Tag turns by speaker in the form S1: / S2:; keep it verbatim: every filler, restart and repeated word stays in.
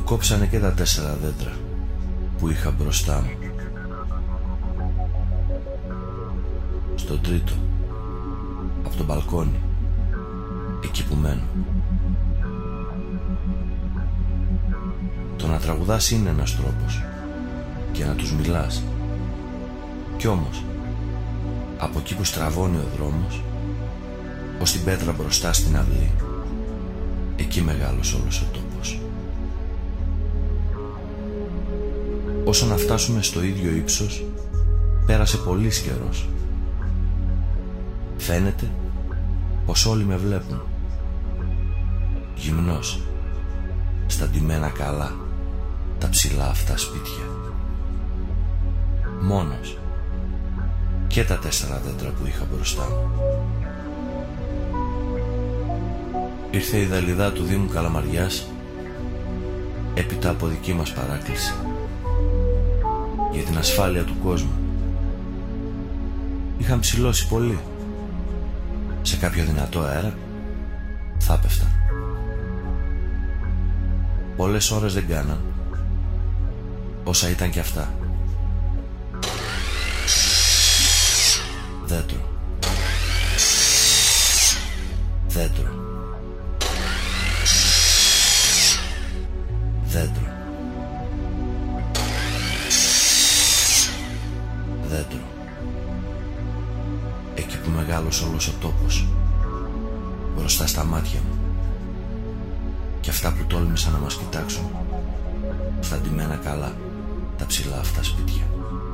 S1: κόψανε και τα τέσσερα δέντρα που είχα μπροστά μου. Στο τρίτο, από το μπαλκόνι, εκεί που μένω. Το να τραγουδάς είναι ένας τρόπος και να τους μιλάς. Κι όμως, από εκεί που στραβώνει ο δρόμος ως την πέτρα μπροστά στην αυλή, εκεί μεγάλωσε όλος ο τόπος. Όσο να φτάσουμε στο ίδιο ύψος, πέρασε πολύς καιρός. Φαίνεται πως όλοι με βλέπουν, γυμνός, στα ντυμένα καλά, τα ψηλά αυτά σπίτια. Μόνος, και τα τέσσερα δέντρα που είχα μπροστά μου. Ήρθε η δαλιδά του Δήμου Καλαμαριάς, έπειτα από δική μας παράκληση, για την ασφάλεια του κόσμου. Είχαν ψηλώσει πολύ. Σε κάποιο δυνατό αέρα θα πέφταν. Πολλές ώρες δεν κάναν, όσα ήταν κι αυτά. Δέντρο. Δέντρο. Δέντρο. Δέντρο. Εκεί που μεγάλωσε όλος ο τόπος, μπροστά στα μάτια μου. Και αυτά που τόλμησαν να μας κοιτάξουν, στα ντυμένα καλά, τα ψηλά αυτά σπίτια.